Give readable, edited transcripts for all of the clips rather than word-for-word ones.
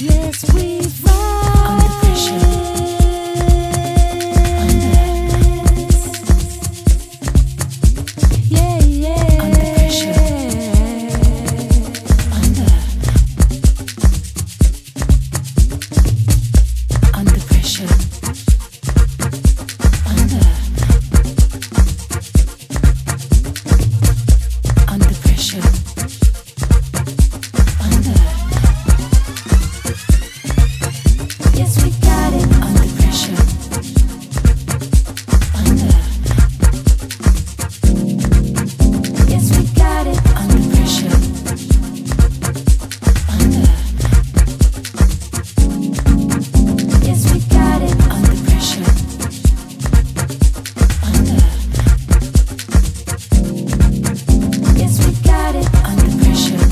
Yes, we rise under pressure. Yeah, yeah. Under pressure. Under pressure. Under pressure. Yes, we got it. Under pressure. Yes, we got it. Under pressure. Yes, we got it. Under pressure. Yes, we got it. Under pressure.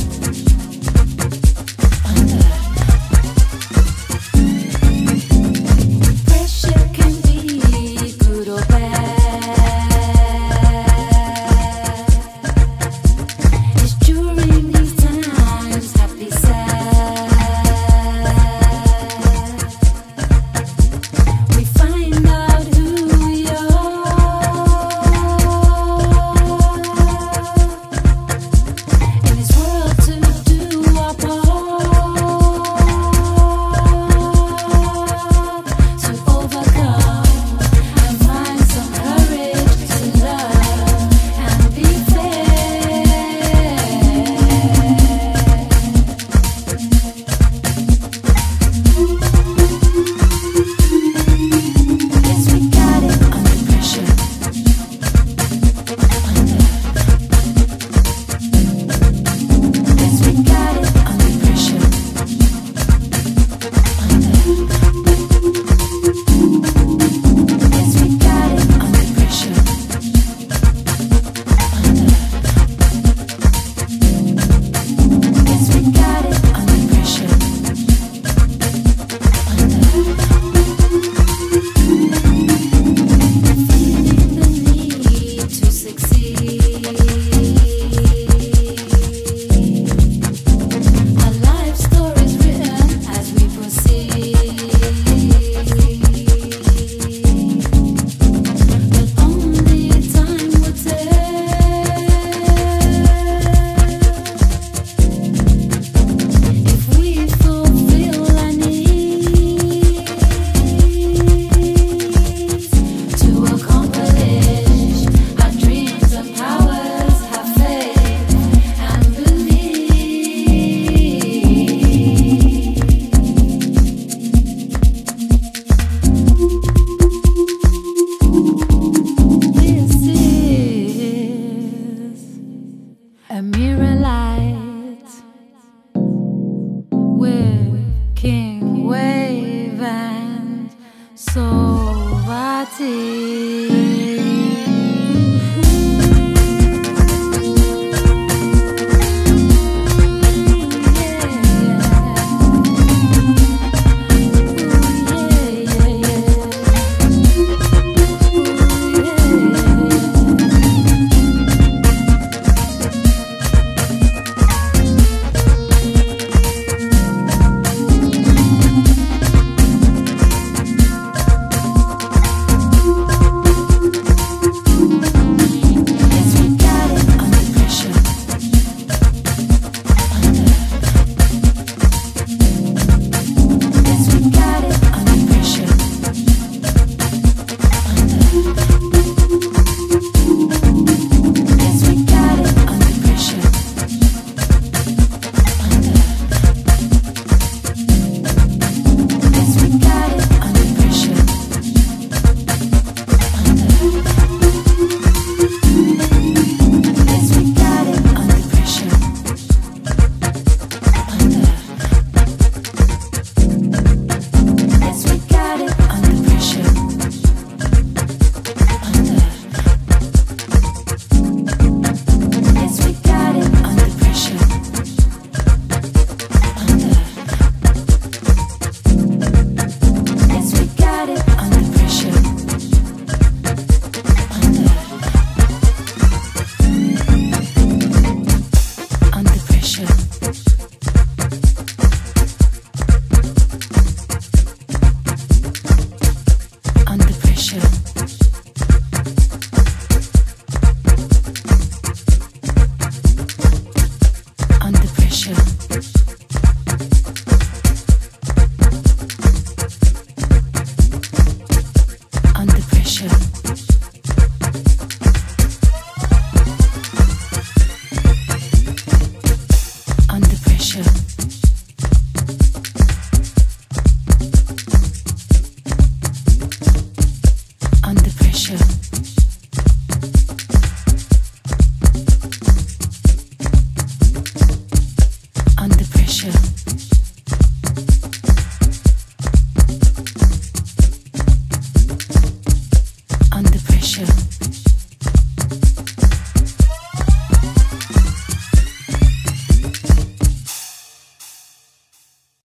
Pressure can be good or bad. It's during these times, happy, sad, we find out who we are in this world to do our part to overcome and find some courage to love and be fair. Yes, we got it. Under pressure. Yes, we got it. Under pressure. Yes, we got it. Under pressure. Yes, we got it. Under pressure. Feeling the need to succeed. Our life stories written as we proceed. But only time will tell if we fulfill our needs to accomplish our dreams and powers. Have faith and believe. This is a mirror light with King Wave and Sovati.